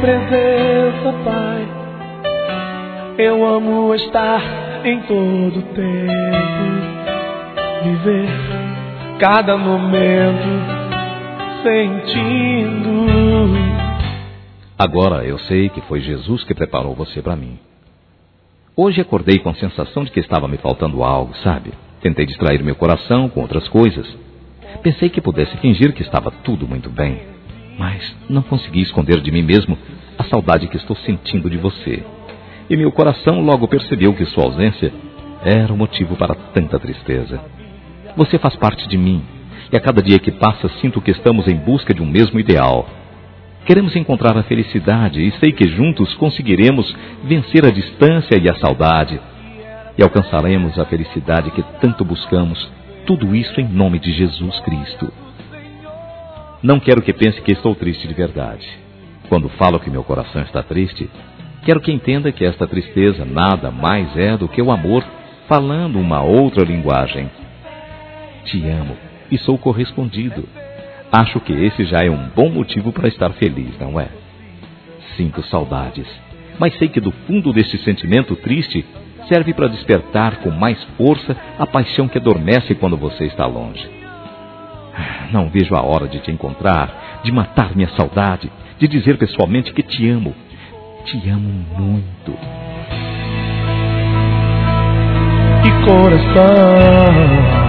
presença, Pai. Eu amo estar em todo tempo, viver cada momento sentindo. Agora eu sei que foi Jesus que preparou você para mim. Hoje acordei com a sensação de que estava me faltando algo, sabe? Tentei distrair meu coração com outras coisas. Pensei que pudesse fingir que estava tudo muito bem, mas não consegui esconder de mim mesmo a saudade que estou sentindo de você. E meu coração logo percebeu que sua ausência era o motivo para tanta tristeza. Você faz parte de mim, e a cada dia que passa sinto que estamos em busca de um mesmo ideal. Queremos encontrar a felicidade e sei que juntos conseguiremos vencer a distância e a saudade. E alcançaremos a felicidade que tanto buscamos, tudo isso em nome de Jesus Cristo. Não quero que pense que estou triste de verdade. Quando falo que meu coração está triste, quero que entenda que esta tristeza nada mais é do que o amor falando uma outra linguagem. Te amo e sou correspondido. Acho que esse já é um bom motivo para estar feliz, não é? Sinto saudades, mas sei que do fundo deste sentimento triste serve para despertar com mais força a paixão que adormece quando você está longe. Não vejo a hora de te encontrar, de matar minha saudade, de dizer pessoalmente que te amo. Te amo muito. Que coração